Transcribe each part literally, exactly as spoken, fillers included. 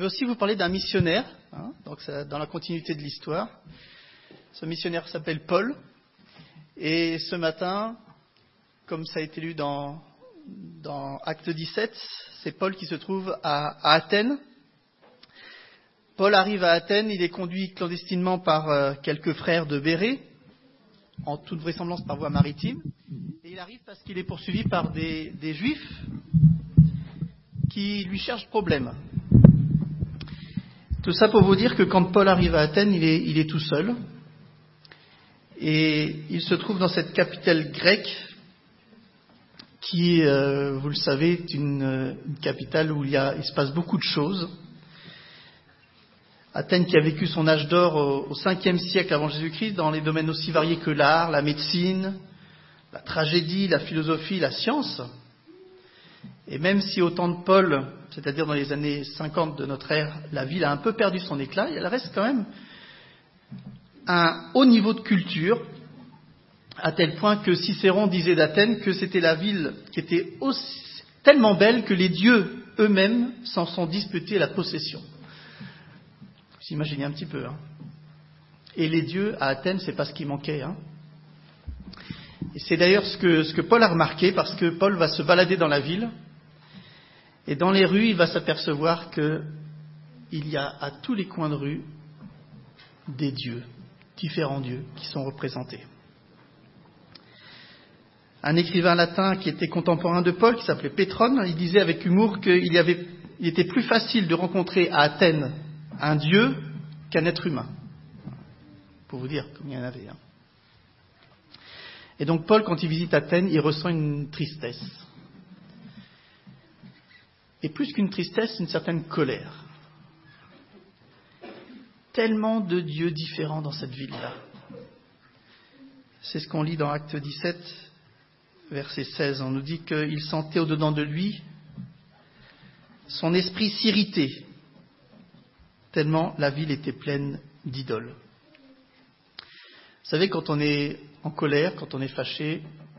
vais aussi vous parler d'un missionnaire, hein, donc c'est dans la continuité de l'histoire. Ce missionnaire s'appelle Paul. Et ce matin, comme ça a été lu dans, dans Acte dix-sept, c'est Paul qui se trouve à, à Athènes. Paul arrive à Athènes, il est conduit clandestinement par euh, quelques frères de Bérée, en toute vraisemblance par voie maritime. Et il arrive parce qu'il est poursuivi par des, des Juifs qui lui cherchent problème. Tout ça pour vous dire que quand Paul arrive à Athènes, il est, il est tout seul. Et il se trouve dans cette capitale grecque qui, euh, vous le savez, est une, une capitale où il, y a, il se passe beaucoup de choses. Athènes qui a vécu son âge d'or au, au cinquième siècle avant Jésus-Christ dans les domaines aussi variés que l'art, la médecine, la tragédie, la philosophie, la science. Et même si au temps de Paul, c'est-à-dire dans les années cinquante de notre ère, la ville a un peu perdu son éclat, elle reste quand même un haut niveau de culture, à tel point que Cicéron disait d'Athènes que c'était la ville qui était aussi, tellement belle que les dieux eux-mêmes s'en sont disputés la possession. Vous imaginez un petit peu. Hein. Et les dieux à Athènes, c'est pas ce qui manquait. Hein. Et c'est d'ailleurs ce que, ce que Paul a remarqué, parce que Paul va se balader dans la ville, et dans les rues, il va s'apercevoir qu'il y a à tous les coins de rue des dieux, différents dieux qui sont représentés. Un écrivain latin qui était contemporain de Paul, qui s'appelait Pétrone, il disait avec humour qu'il y avait, il était plus facile de rencontrer à Athènes un dieu qu'un être humain. Pour vous dire combien il y en avait. Hein. Et donc Paul, quand il visite Athènes, il ressent une tristesse. Et plus qu'une tristesse, une certaine colère. Tellement de dieux différents dans cette ville-là. C'est ce qu'on lit dans Acte dix-sept, verset seize. On nous dit qu'il sentait au-dedans de lui son esprit s'irriter, tellement la ville était pleine d'idoles. Vous savez, quand on est en colère, quand on est fâché,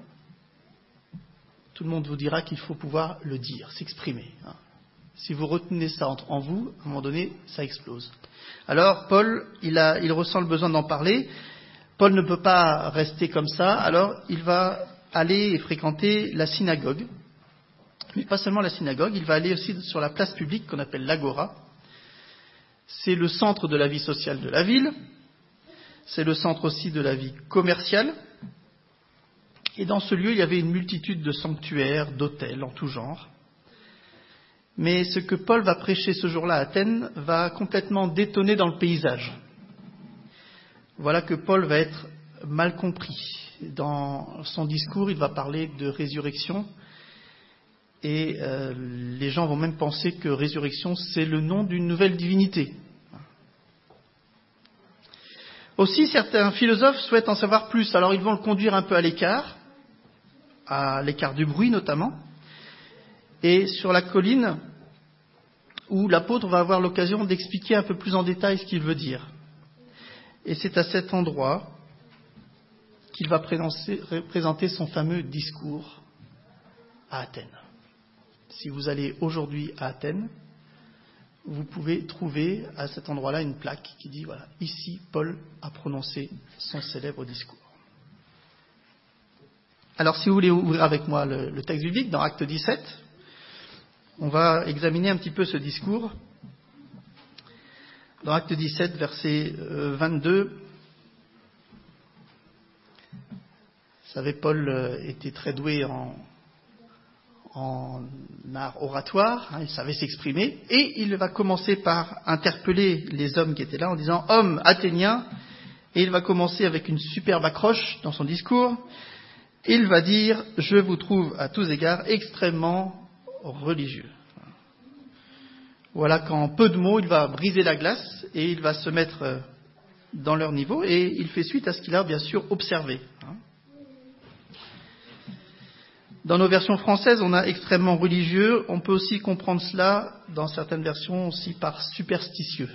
tout le monde vous dira qu'il faut pouvoir le dire, s'exprimer. Hein. Si vous retenez ça en vous, à un moment donné, ça explose. Alors, Paul, il, a, il ressent le besoin d'en parler. Paul ne peut pas rester comme ça, alors il va aller et fréquenter la synagogue. Mais pas seulement la synagogue, il va aller aussi sur la place publique qu'on appelle l'Agora. C'est le centre de la vie sociale de la ville. C'est le centre aussi de la vie commerciale. Et dans ce lieu, il y avait une multitude de sanctuaires, d'hôtels en tout genre. Mais ce que Paul va prêcher ce jour-là à Athènes va complètement détonner dans le paysage. Voilà que Paul va être mal compris. Dans son discours, il va parler de résurrection. Et euh, les gens vont même penser que résurrection, c'est le nom d'une nouvelle divinité. Aussi, certains philosophes souhaitent en savoir plus. Alors, ils vont le conduire un peu à l'écart, à l'écart du bruit notamment, et sur la colline où l'apôtre va avoir l'occasion d'expliquer un peu plus en détail ce qu'il veut dire. Et c'est à cet endroit qu'il va présenter son fameux discours à Athènes. Si vous allez aujourd'hui à Athènes, vous pouvez trouver à cet endroit-là une plaque qui dit, voilà, ici Paul a prononcé son célèbre discours. Alors si vous voulez ouvrir avec moi le, le texte biblique dans Acte dix-sept, on va examiner un petit peu ce discours. Dans Acte dix-sept, verset vingt-deux, vous savez, Paul était très doué en, en art oratoire, hein, il savait s'exprimer, et il va commencer par interpeller les hommes qui étaient là en disant « Hommes athéniens », et il va commencer avec une superbe accroche dans son discours. Il va dire « Je vous trouve à tous égards extrêmement religieux ». Voilà qu'en peu de mots, il va briser la glace et il va se mettre dans leur niveau, et il fait suite à ce qu'il a bien sûr observé. Dans nos versions françaises, on a extrêmement religieux. On peut aussi comprendre cela, dans certaines versions, aussi par superstitieux.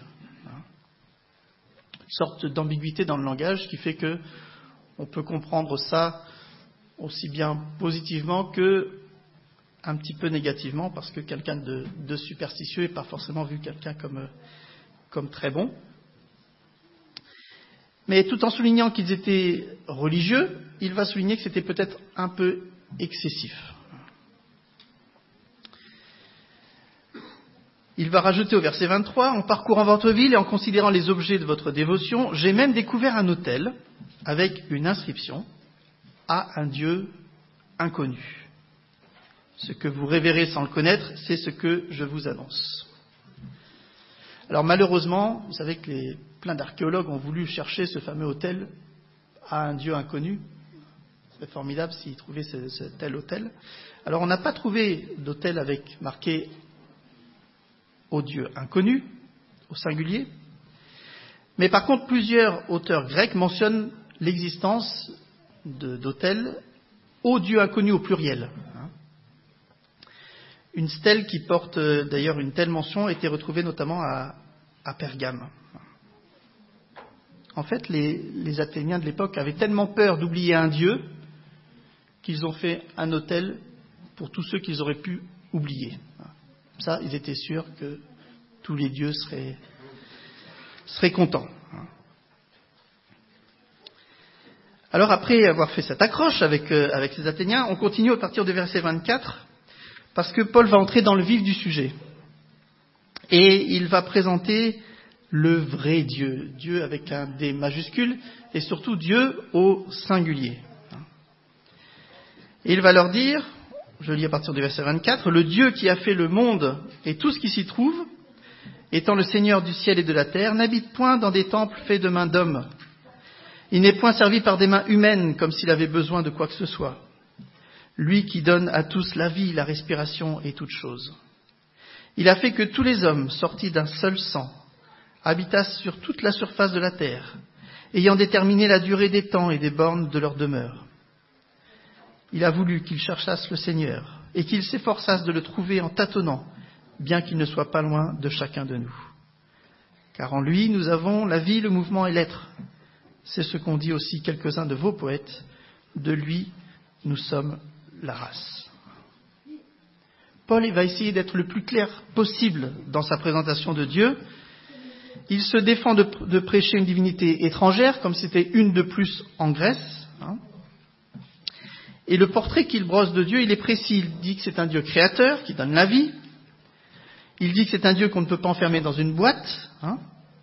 Une sorte d'ambiguïté dans le langage qui fait que on peut comprendre ça aussi bien positivement que un petit peu négativement, parce que quelqu'un de, de superstitieux n'est pas forcément vu quelqu'un comme, comme très bon. Mais tout en soulignant qu'ils étaient religieux, il va souligner que c'était peut-être un peu excessif. Il va rajouter au verset vingt-trois, « En parcourant votre ville et en considérant les objets de votre dévotion, j'ai même découvert un autel avec une inscription à un Dieu inconnu. Ce que vous révérez sans le connaître, c'est ce que je vous annonce. » Alors malheureusement, vous savez que les, plein d'archéologues ont voulu chercher ce fameux autel à un Dieu inconnu. Ce serait formidable s'ils trouvaient ce, ce tel autel. Alors on n'a pas trouvé d'autel avec marqué au Dieu inconnu, au singulier. Mais par contre, plusieurs auteurs grecs mentionnent l'existence de, d'autels au Dieu inconnu au pluriel. Une stèle qui porte d'ailleurs une telle mention a été retrouvée notamment à, à Pergame. En fait, les, les Athéniens de l'époque avaient tellement peur d'oublier un dieu qu'ils ont fait un autel pour tous ceux qu'ils auraient pu oublier. Ça, ils étaient sûrs que tous les dieux seraient, seraient contents. Alors après avoir fait cette accroche avec, euh, avec les Athéniens, on continue à partir du verset vingt-quatre, parce que Paul va entrer dans le vif du sujet. Et il va présenter le vrai Dieu, Dieu avec un D majuscule, et surtout Dieu au singulier. Et il va leur dire, je lis à partir du verset vingt-quatre, « Le Dieu qui a fait le monde et tout ce qui s'y trouve, étant le Seigneur du ciel et de la terre, n'habite point dans des temples faits de mains d'hommes. Il n'est point servi par des mains humaines comme s'il avait besoin de quoi que ce soit. Lui qui donne à tous la vie, la respiration et toutes choses. Il a fait que tous les hommes, sortis d'un seul sang, habitassent sur toute la surface de la terre, ayant déterminé la durée des temps et des bornes de leur demeure. Il a voulu qu'ils cherchassent le Seigneur et qu'ils s'efforçassent de le trouver en tâtonnant, bien qu'il ne soit pas loin de chacun de nous. Car en lui, nous avons la vie, le mouvement et l'être. C'est ce qu'ont dit aussi quelques-uns de vos poètes. De lui, nous sommes la race. » Paul va essayer d'être le plus clair possible dans sa présentation de Dieu. Il se défend de, de prêcher une divinité étrangère, comme c'était une de plus en Grèce. Hein. Et le portrait qu'il brosse de Dieu, il est précis. Il dit que c'est un Dieu créateur, qui donne la vie. Il dit que c'est un Dieu qu'on ne peut pas enfermer dans une boîte. Hein.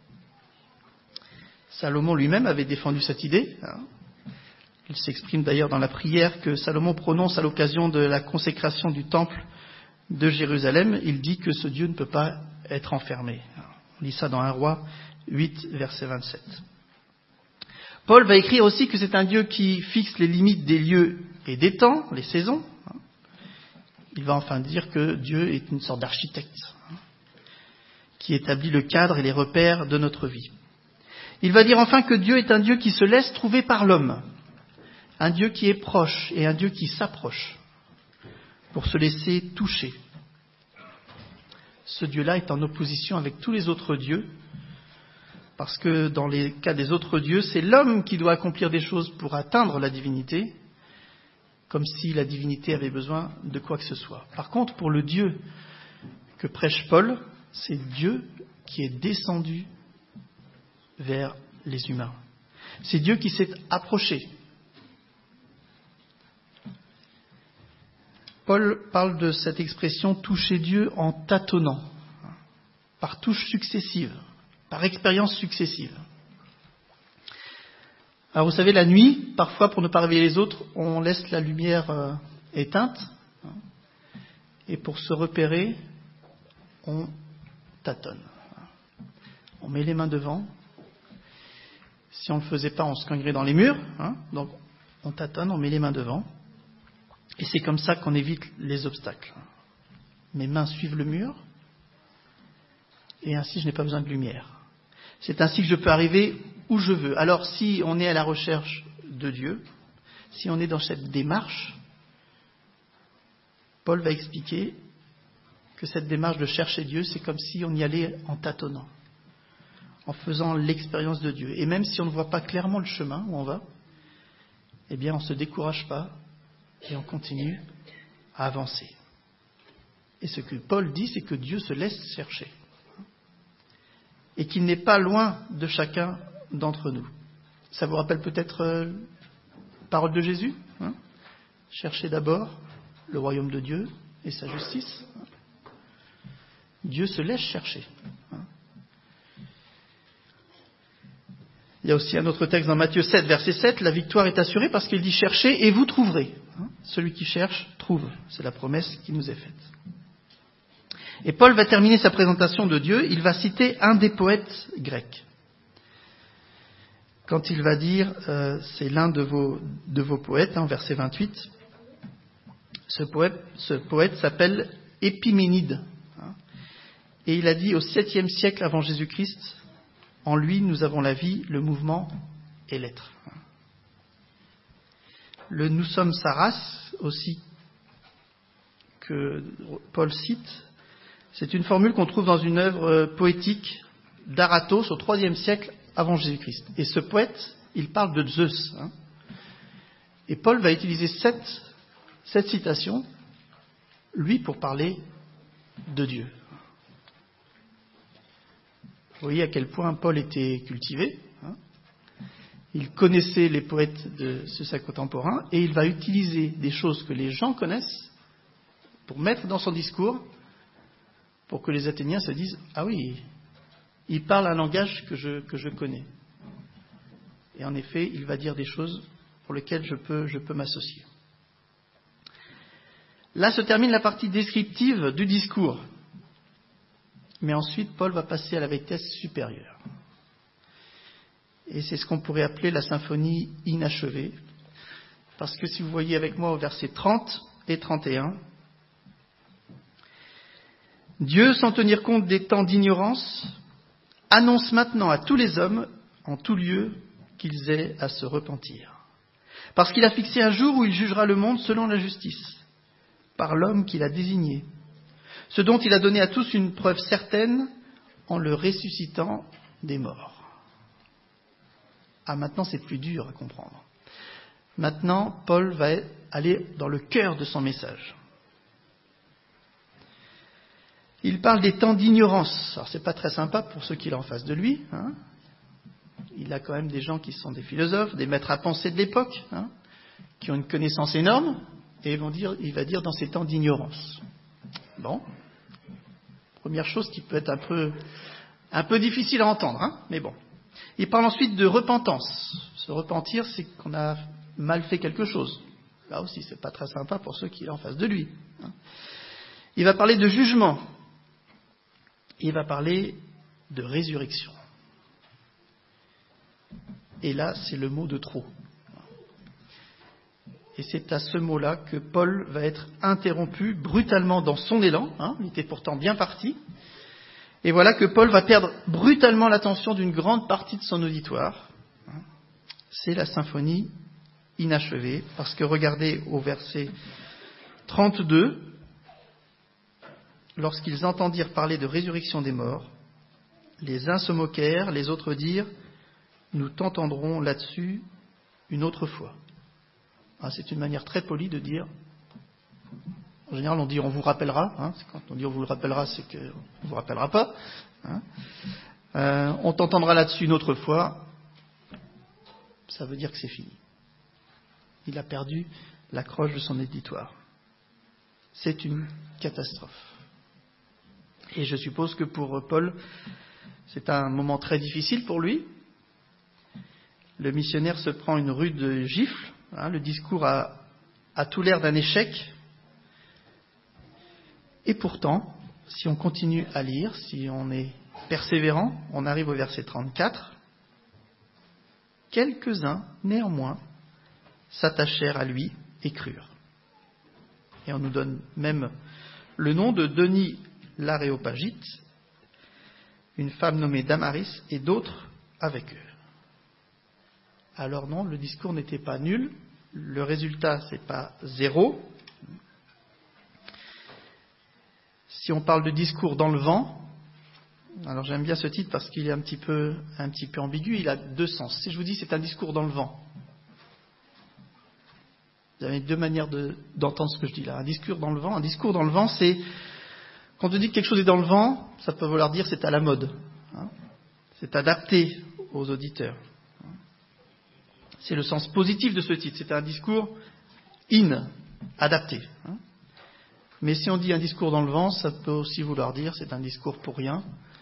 Salomon lui-même avait défendu cette idée. Hein. Il s'exprime d'ailleurs dans la prière que Salomon prononce à l'occasion de la consécration du temple de Jérusalem. Il dit que ce Dieu ne peut pas être enfermé. On lit ça dans un roi huit, verset vingt-sept. Paul va écrire aussi que c'est un Dieu qui fixe les limites des lieux et des temps, les saisons. Il va enfin dire que Dieu est une sorte d'architecte qui établit le cadre et les repères de notre vie. Il va dire enfin que Dieu est un Dieu qui se laisse trouver par l'homme, un Dieu qui est proche et un Dieu qui s'approche pour se laisser toucher. Ce Dieu-là est en opposition avec tous les autres dieux, parce que dans les cas des autres dieux, c'est l'homme qui doit accomplir des choses pour atteindre la divinité, comme si la divinité avait besoin de quoi que ce soit. Par contre, pour le Dieu que prêche Paul, c'est Dieu qui est descendu vers les humains. C'est Dieu qui s'est approché. Paul parle de cette expression « toucher Dieu en tâtonnant », par touches successives, par expériences successives. Alors vous savez, la nuit, parfois pour ne pas réveiller les autres, on laisse la lumière euh, éteinte, hein, et pour se repérer, on tâtonne. On met les mains devant. Si on ne le faisait pas, on se cognerait dans les murs. Hein, donc on tâtonne, on met les mains devant. Et c'est comme ça qu'on évite les obstacles. Mes mains suivent le mur, et ainsi je n'ai pas besoin de lumière. C'est ainsi que je peux arriver où je veux. Alors si on est à la recherche de Dieu, si on est dans cette démarche, Paul va expliquer que cette démarche de chercher Dieu, c'est comme si on y allait en tâtonnant, en faisant l'expérience de Dieu. Et même si on ne voit pas clairement le chemin où on va, eh bien on ne se décourage pas et on continue à avancer. Et ce que Paul dit, c'est que Dieu se laisse chercher. Et qu'il n'est pas loin de chacun d'entre nous. Ça vous rappelle peut-être euh, la parole de Jésus, hein? Cherchez d'abord le royaume de Dieu et sa justice. Dieu se laisse chercher. Il y a aussi un autre texte dans Matthieu sept, verset sept, la victoire est assurée parce qu'il dit « Cherchez et vous trouverez ». Celui qui cherche, trouve. C'est la promesse qui nous est faite. Et Paul va terminer sa présentation de Dieu, il va citer un des poètes grecs. Quand il va dire, euh, c'est l'un de vos, de vos poètes, hein, verset vingt-huit, ce poète, ce poète s'appelle Épiménide. Hein, et il a dit au septième siècle avant Jésus-Christ, en lui nous avons la vie, le mouvement et l'être. Le nous sommes sa race aussi, que Paul cite, c'est une formule qu'on trouve dans une œuvre poétique d'Aratos au troisième siècle avant Jésus-Christ. Et ce poète, il parle de Zeus. Hein. Et Paul va utiliser cette, cette citation, lui, pour parler de Dieu. Vous voyez à quel point Paul était cultivé. Hein. Il connaissait les poètes de ses contemporains et il va utiliser des choses que les gens connaissent pour mettre dans son discours, pour que les Athéniens se disent « Ah oui, il parle un langage que je, que je connais. » Et en effet, il va dire des choses pour lesquelles je peux, je peux m'associer. Là se termine la partie descriptive du discours. Mais ensuite, Paul va passer à la vitesse supérieure. Et c'est ce qu'on pourrait appeler la symphonie inachevée. Parce que si vous voyez avec moi au verset trente et trente et un, Dieu, sans tenir compte des temps d'ignorance, annonce maintenant à tous les hommes, en tout lieu, qu'ils aient à se repentir. Parce qu'il a fixé un jour où il jugera le monde selon la justice, par l'homme qu'il a désigné, ce dont il a donné à tous une preuve certaine en le ressuscitant des morts. Ah, maintenant c'est plus dur à comprendre. Maintenant, Paul va aller dans le cœur de son message. Il parle des temps d'ignorance. Alors, c'est pas très sympa pour ceux qu'il a en face de lui. Hein. Il a quand même des gens qui sont des philosophes, des maîtres à penser de l'époque, hein, qui ont une connaissance énorme, et ils vont dire, il va dire dans ces temps d'ignorance. Bon. Première chose qui peut être un peu, un peu difficile à entendre, hein, mais bon. Il parle ensuite de repentance. Se repentir, c'est qu'on a mal fait quelque chose. Là aussi, c'est pas très sympa pour ceux qui sont en face de lui. Hein. Il va parler de jugement. Il va parler de résurrection. Et là, c'est le mot de trop. Et c'est à ce mot-là que Paul va être interrompu brutalement dans son élan. Hein, il était pourtant bien parti. Et voilà que Paul va perdre brutalement l'attention d'une grande partie de son auditoire. C'est la symphonie inachevée. Parce que regardez au verset trente-deux, lorsqu'ils entendirent parler de résurrection des morts, les uns se moquèrent, les autres dirent « Nous t'entendrons là-dessus une autre fois ». Ah, c'est une manière très polie de dire, en général on dit on vous rappellera, hein, quand on dit on vous le rappellera, c'est qu'on ne vous rappellera pas. Hein. Euh, on t'entendra là-dessus une autre fois, ça veut dire que c'est fini. Il a perdu l'accroche de son auditoire. C'est une catastrophe. Et je suppose que pour Paul, c'est un moment très difficile pour lui. Le missionnaire se prend une rude gifle. Hein, le discours a, a tout l'air d'un échec. Et pourtant, si on continue à lire, si on est persévérant, on arrive au verset trente-quatre. Quelques-uns, néanmoins, s'attachèrent à lui et crurent. Et on nous donne même le nom de Denis l'Aréopagite, une femme nommée Damaris et d'autres avec eux. Alors non, le discours n'était pas nul, le résultat c'est pas zéro. Si on parle de discours dans le vent, alors j'aime bien ce titre parce qu'il est un petit peu, un petit peu ambigu, il a deux sens. Si je vous dis c'est un discours dans le vent, vous avez deux manières de, d'entendre ce que je dis là. Un discours dans le vent, un discours dans le vent, c'est Quand on dit que quelque chose est dans le vent, ça peut vouloir dire c'est à la mode. Hein, c'est adapté aux auditeurs. C'est le sens positif de ce titre. C'est un discours in, adapté. Hein. Mais si on dit un discours dans le vent, ça peut aussi vouloir dire c'est un discours pour rien.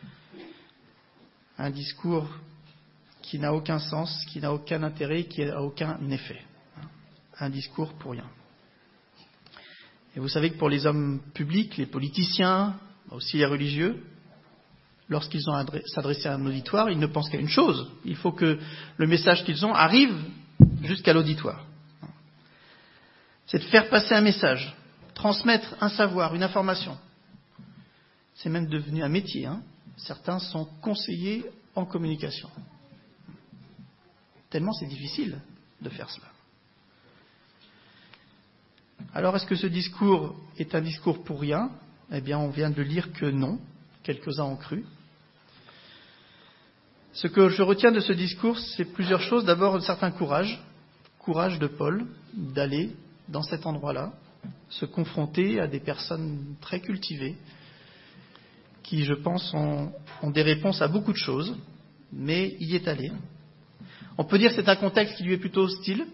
Un discours qui n'a aucun sens, qui n'a aucun intérêt, qui n'a aucun effet. Un discours pour rien. Et vous savez que pour les hommes publics, les politiciens, aussi les religieux, lorsqu'ils ont à s'adresser à un auditoire, ils ne pensent qu'à une chose. Il faut que le message qu'ils ont arrive jusqu'à l'auditoire. C'est de faire passer un message, transmettre un savoir, une information. C'est même devenu un métier. Hein. Certains sont conseillers en communication. Tellement c'est difficile de faire cela. Alors, est-ce que ce discours est un discours pour rien ? Eh bien, on vient de lire que non. Quelques-uns ont cru. Ce que je retiens de ce discours, c'est plusieurs choses. D'abord, un certain courage. Courage de Paul d'aller dans cet endroit-là, se confronter à des personnes très cultivées qui, je pense, ont, ont des réponses à beaucoup de choses, mais il y est allé. On peut dire que c'est un contexte qui lui est plutôt hostile.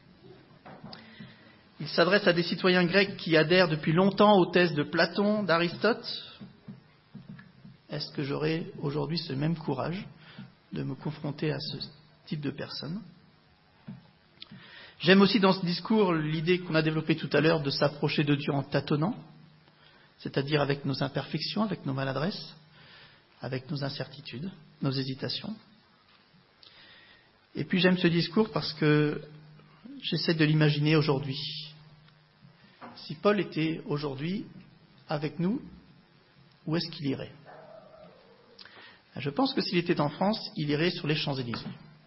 Il s'adresse à des citoyens grecs qui adhèrent depuis longtemps aux thèses de Platon, d'Aristote. Est-ce que j'aurai aujourd'hui ce même courage de me confronter à ce type de personnes ? J'aime aussi dans ce discours l'idée qu'on a développée tout à l'heure de s'approcher de Dieu en tâtonnant, c'est-à-dire avec nos imperfections, avec nos maladresses, avec nos incertitudes, nos hésitations. Et puis j'aime ce discours parce que j'essaie de l'imaginer aujourd'hui. Si Paul était aujourd'hui avec nous, où est-ce qu'il irait ? Je pense que s'il était en France, il irait sur les Champs-Élysées.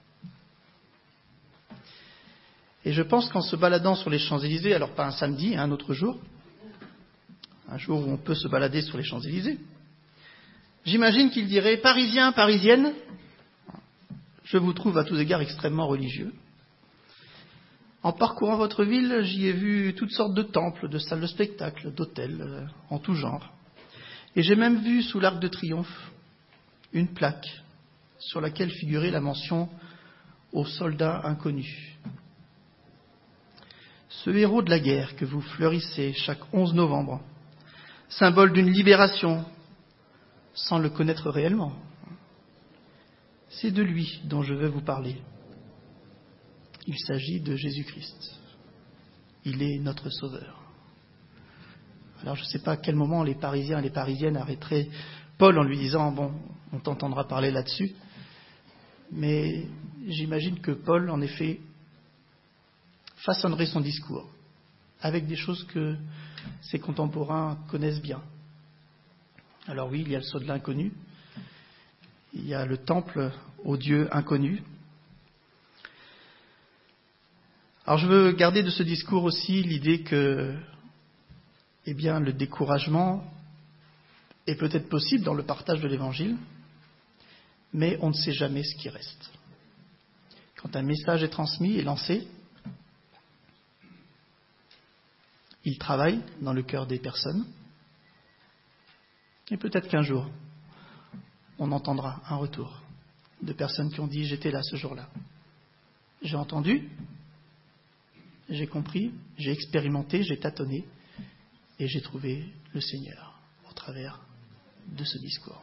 Et je pense qu'en se baladant sur les Champs-Élysées, alors pas un samedi, un autre jour, un jour où on peut se balader sur les Champs-Élysées, j'imagine qu'il dirait « Parisiens, Parisiennes, je vous trouve à tous égards extrêmement religieux. En parcourant votre ville, j'y ai vu toutes sortes de temples, de salles de spectacle, d'hôtels, euh, en tout genre. Et j'ai même vu sous l'Arc de Triomphe une plaque sur laquelle figurait la mention « aux soldats inconnus ». Ce héros de la guerre que vous fleurissez chaque onze novembre, symbole d'une libération, sans le connaître réellement, c'est de lui dont je vais vous parler. Il s'agit de Jésus-Christ. Il est notre Sauveur. Alors je ne sais pas à quel moment les Parisiens et les Parisiennes arrêteraient Paul en lui disant « Bon, on t'entendra parler là-dessus ». Mais j'imagine que Paul, en effet, façonnerait son discours avec des choses que ses contemporains connaissent bien. Alors oui, il y a le sceau de l'inconnu, il y a le temple au Dieu inconnu. Alors je veux garder de ce discours aussi l'idée que, eh bien, le découragement est peut-être possible dans le partage de l'Évangile, mais on ne sait jamais ce qui reste. Quand un message est transmis et lancé, il travaille dans le cœur des personnes, et peut-être qu'un jour, on entendra un retour de personnes qui ont dit « j'étais là ce jour-là, j'ai entendu ». J'ai compris, j'ai expérimenté, j'ai tâtonné et j'ai trouvé le Seigneur au travers de ce discours.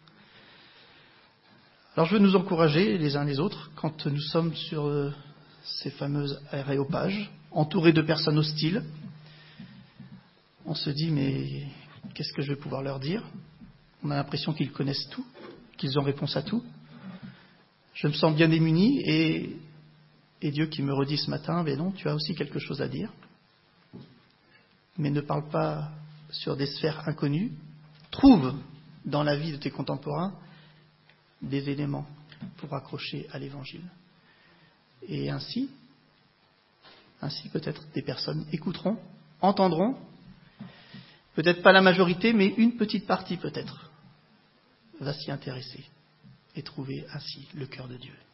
Alors je veux nous encourager les uns les autres quand nous sommes sur ces fameuses aréopages, entourés de personnes hostiles. On se dit mais qu'est-ce que je vais pouvoir leur dire ? On a l'impression qu'ils connaissent tout, qu'ils ont réponse à tout. Je me sens bien démuni et Et Dieu qui me redit ce matin, mais non, tu as aussi quelque chose à dire. Mais ne parle pas sur des sphères inconnues. Trouve dans la vie de tes contemporains des éléments pour accrocher à l'Évangile. Et ainsi, ainsi peut-être des personnes écouteront, entendront, peut-être pas la majorité, mais une petite partie peut-être va s'y intéresser et trouver ainsi le cœur de Dieu.